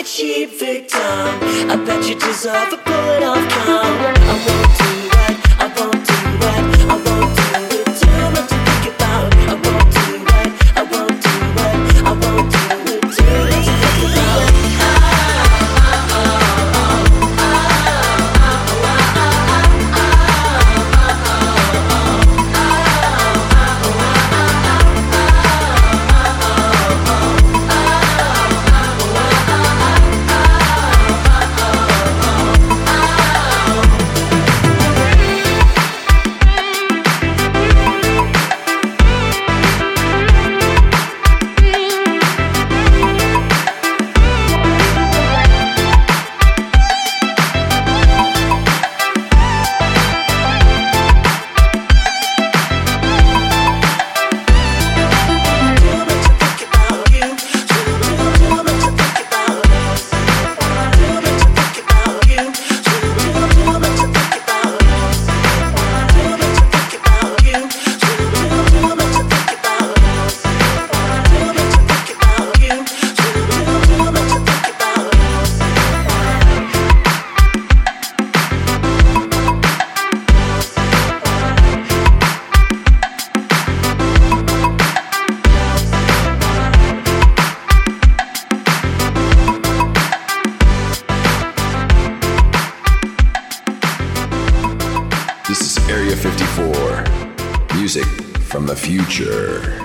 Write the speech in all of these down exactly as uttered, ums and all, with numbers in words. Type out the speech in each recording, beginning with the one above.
a cheap victim. I bet you deserve a put off count. I won't do that, I won't do that, I won't do it. Too much to think about. I won't do that, I won't do that, I won't do it. Too much to think about. From the future.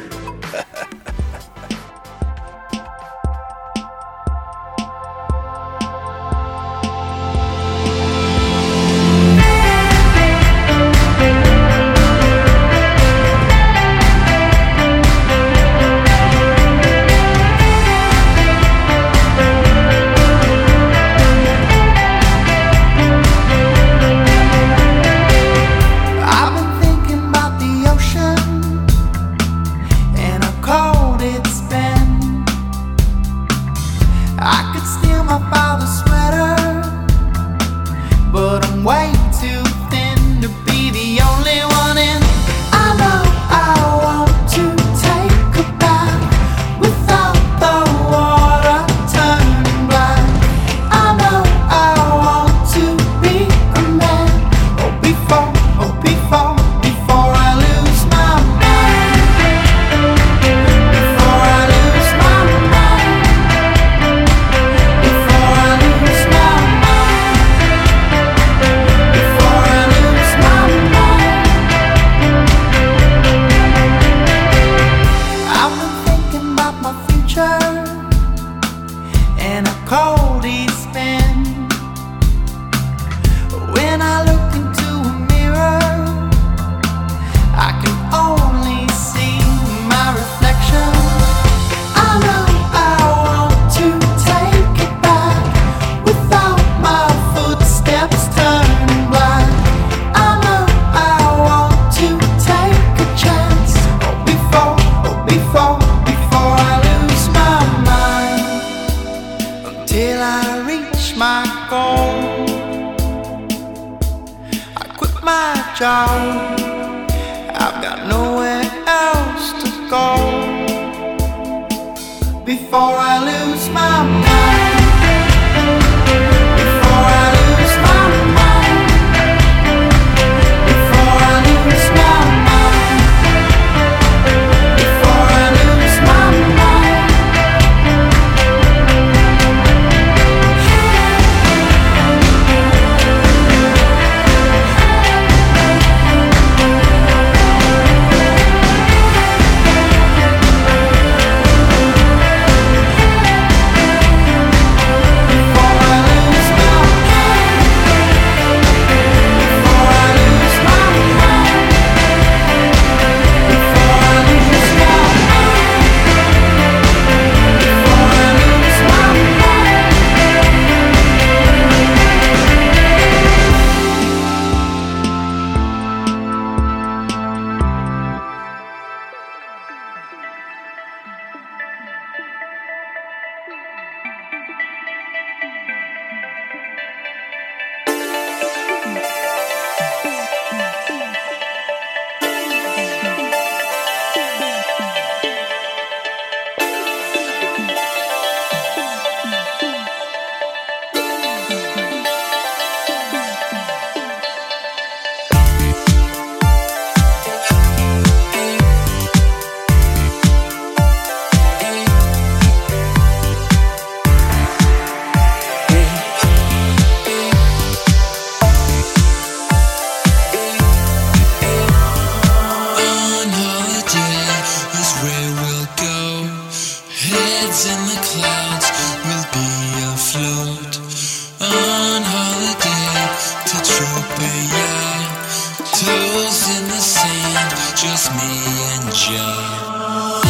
just me and Joe.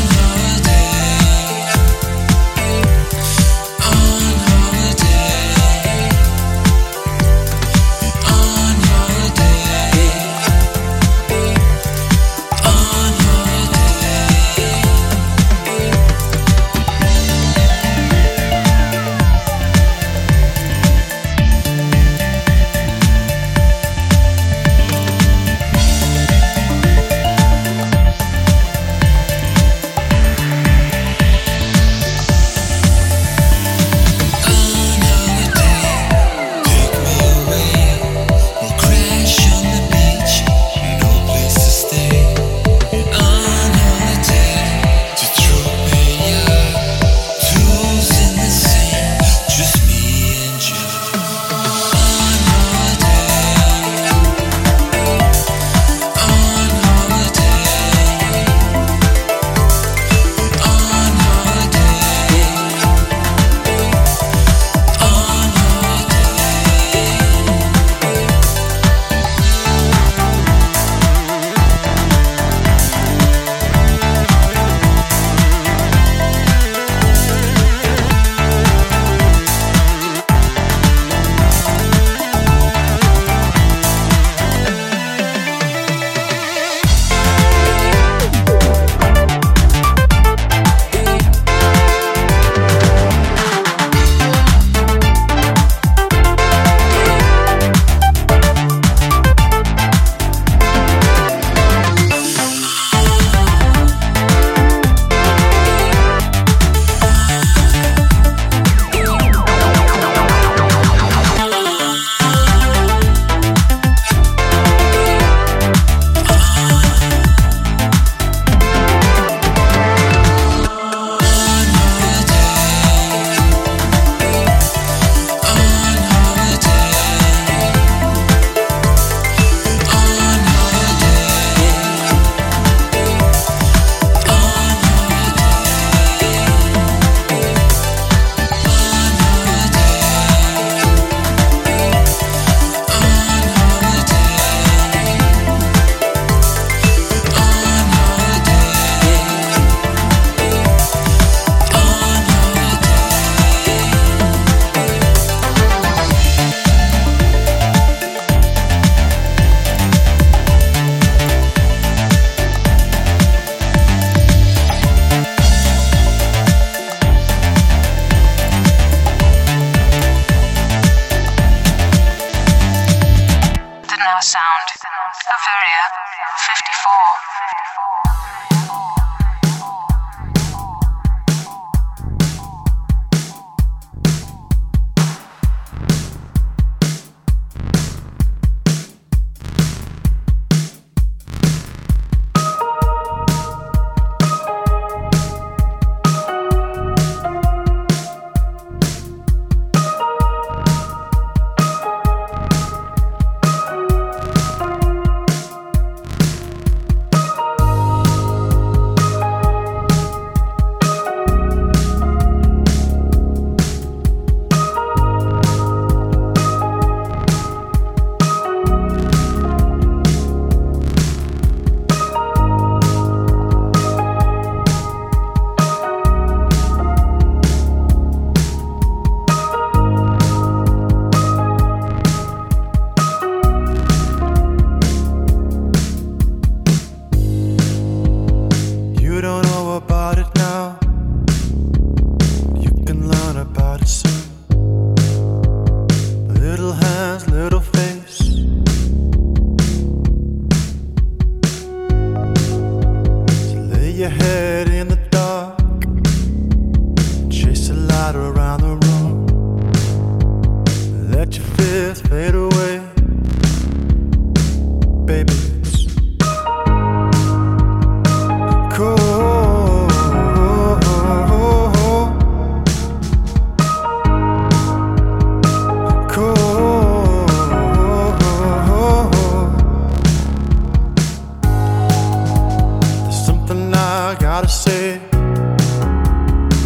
Sound. Bavaria, fifty-four.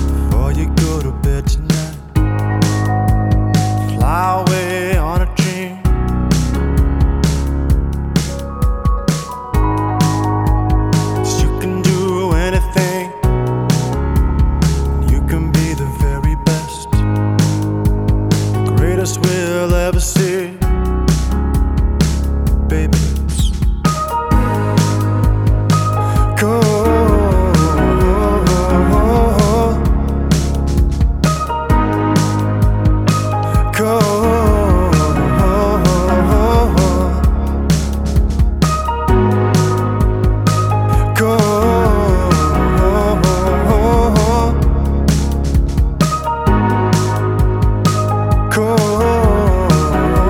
Fly away on a dream nearest we'll ever see. Baby, go. Go. Go. Go.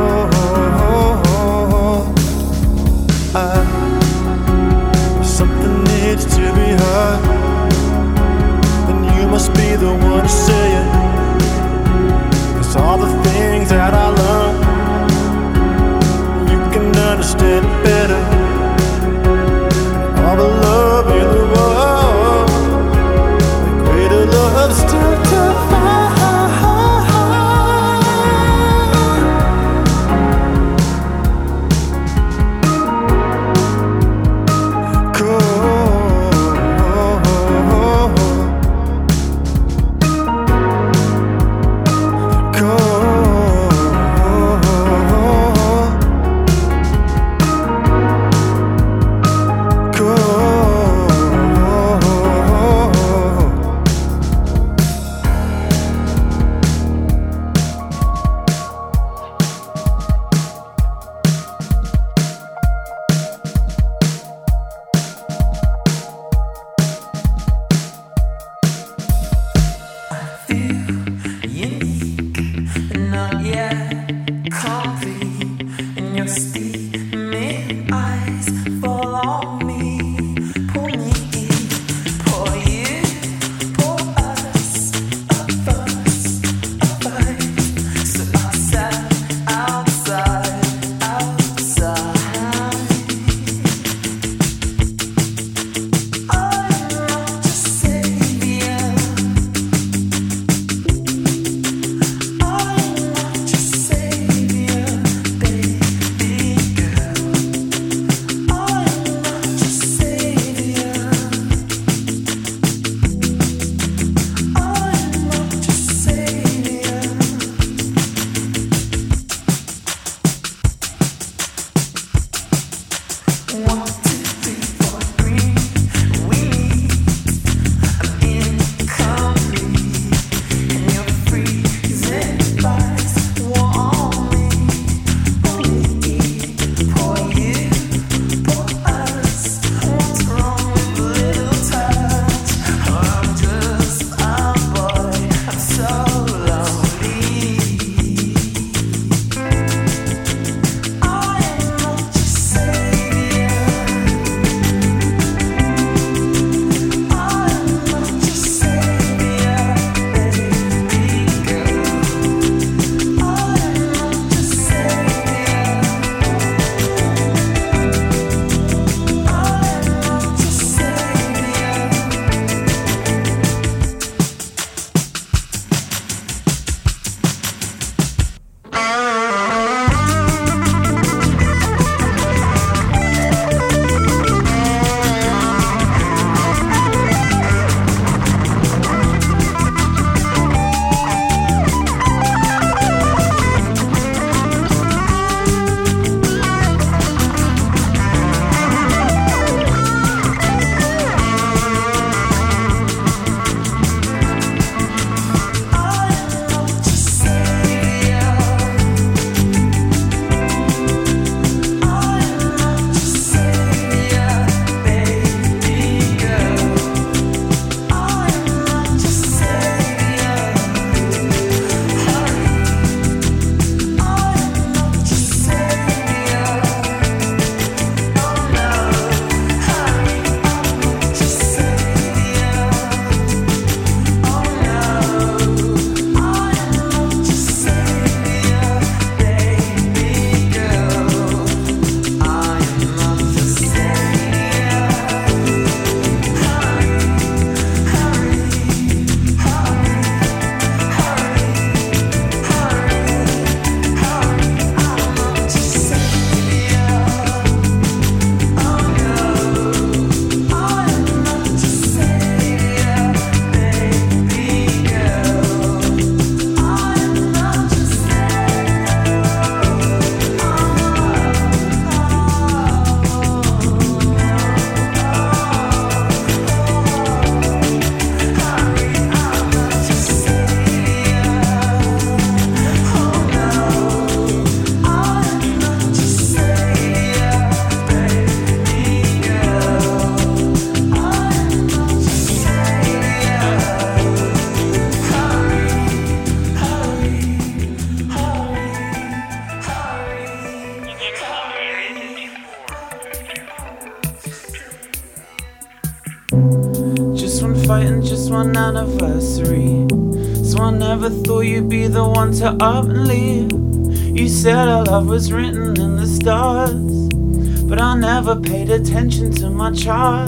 fighting just one anniversary. So I never thought you'd be the one to up and leave. You said our love was written in the stars, but I never paid attention to my charts.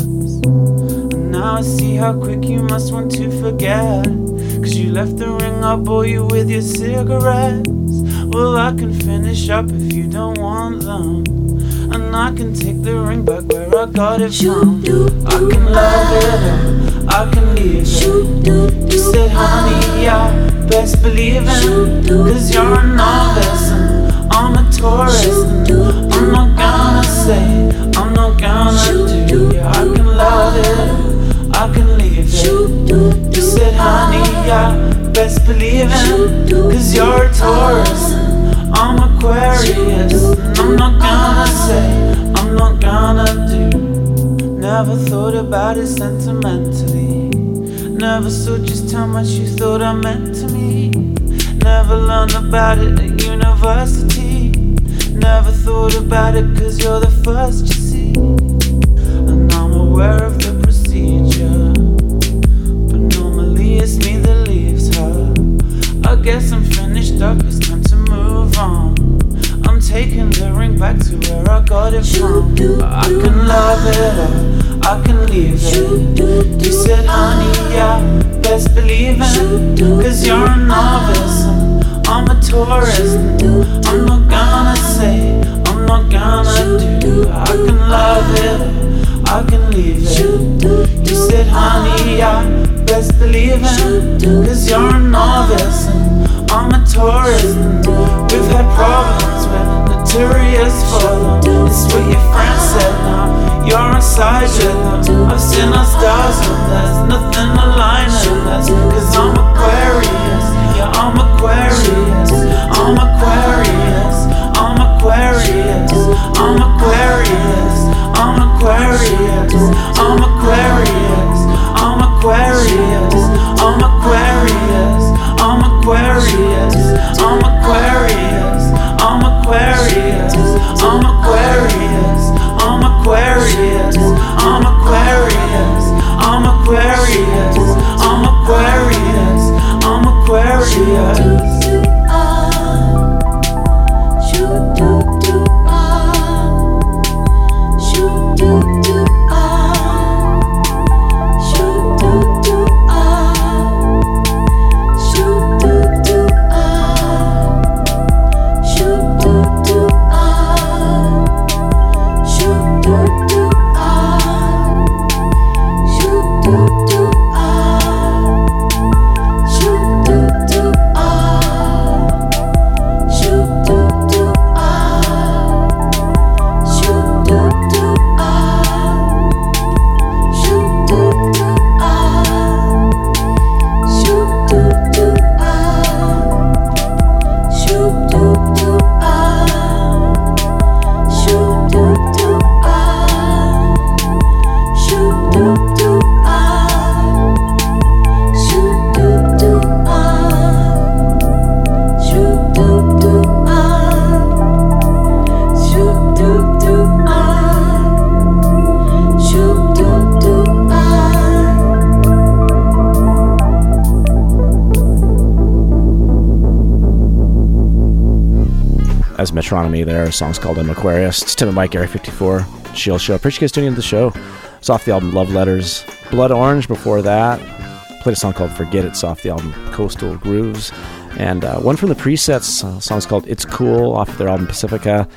And now I see how quick you must want to forget, 'cause you left the ring I bought you with your cigarettes. Well, I can finish up if you don't want them, and I can take the ring back where I got it from. I can love it or I can leave it. You said, honey, yeah, best believe it, 'cause you're a novice and I'm a tourist. And I'm not gonna say, I'm not gonna do. Yeah, I can love it, I can leave it. You said, honey, yeah, best believe it, 'cause you're a Taurus and I'm Aquarius. And I'm not gonna say, I'm not gonna do. Never thought about it sentimentally. Never saw just how much you thought I meant to me. Never learned about it at university. Never thought about it 'cause you're the first you see. And I'm aware of the procedure, but normally it's me that leaves her. I guess I'm finished up, it's time to move on. I'm taking the ring back to where I got it from. I can love it or I can leave it. You said, honey, yeah, best believe it, 'cause you're a novice and I'm a tourist. I'm not gonna say, I'm not gonna do. I can love it, I can leave it. You said, honey, yeah, best believe it, 'cause you're a novice and I'm a tourist. We've had problems, we're notorious for them. It's what your friends said, now you're inside with them. I've seen our stars and there's nothing aligning us, 'cause I'm Aquarius, yeah, I'm Aquarius. I'm Aquarius, I'm Aquarius, I'm Aquarius, I'm Aquarius, I'm Aquarius, I'm Aquarius, I'm Aquarius, I'm Aquarius, I'm Aquarius, I'm Aquarius, I'm Aquarius, I'm Aquarius, I'm Aquarius, I'm Aquarius, I'm Aquarius, I'm Aquarius. As Metronomy there, a song's called I'm Aquarius. It's Tim and Mike, Area fifty-four, Shield Show. Appreciate you guys tuning into the show. It's off the album Love Letters. Blood Orange before that. Played a song called Forget It. It's off the album Coastal Grooves. And uh, one from the Presets, a song's called It's Cool off their album Pacifica.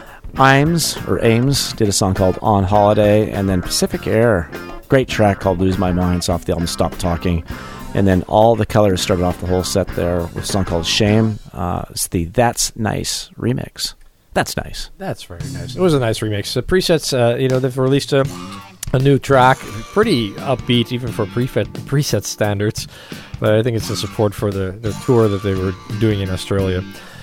Imes, or Ames, did a song called On Holiday. And then Pacific Air, great track called Lose My Mind. It's off the album Stop Talking. And then All the Colors started off the whole set there with a song called Shame. Uh, it's the That's Nice remix. That's nice. That's very nice. It was a nice remix. The Presets, uh, you know, they've released a, a new track, pretty upbeat even for preset, preset standards. But I think it's a support for the, the tour that they were doing in Australia.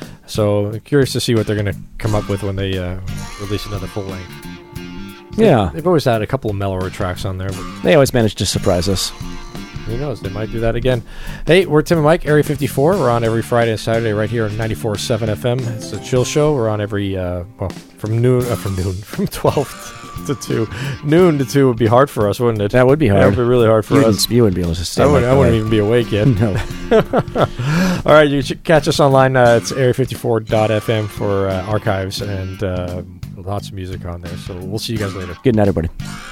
So curious to see what they're going to come up with when they uh, release another full length. Yeah. They've always had a couple of mellower tracks on there. But they always manage to surprise us. who knows? They might do that again. Hey, we're Tim and Mike, Area fifty-four. We're on every Friday and Saturday right here on ninety-four point seven F M. It's a chill show. We're on every, uh, well, from noon, uh, from noon, from twelve to two. Noon to two would be hard for us, wouldn't it? That would be hard. That would be really hard for you us. You wouldn't be able to stay I, would, like I wouldn't that. even be awake yet. No. All right, you should catch us online. Uh, it's area fifty-four dot f m for uh, archives and uh, lots of music on there. So we'll see you guys later. Good night, everybody.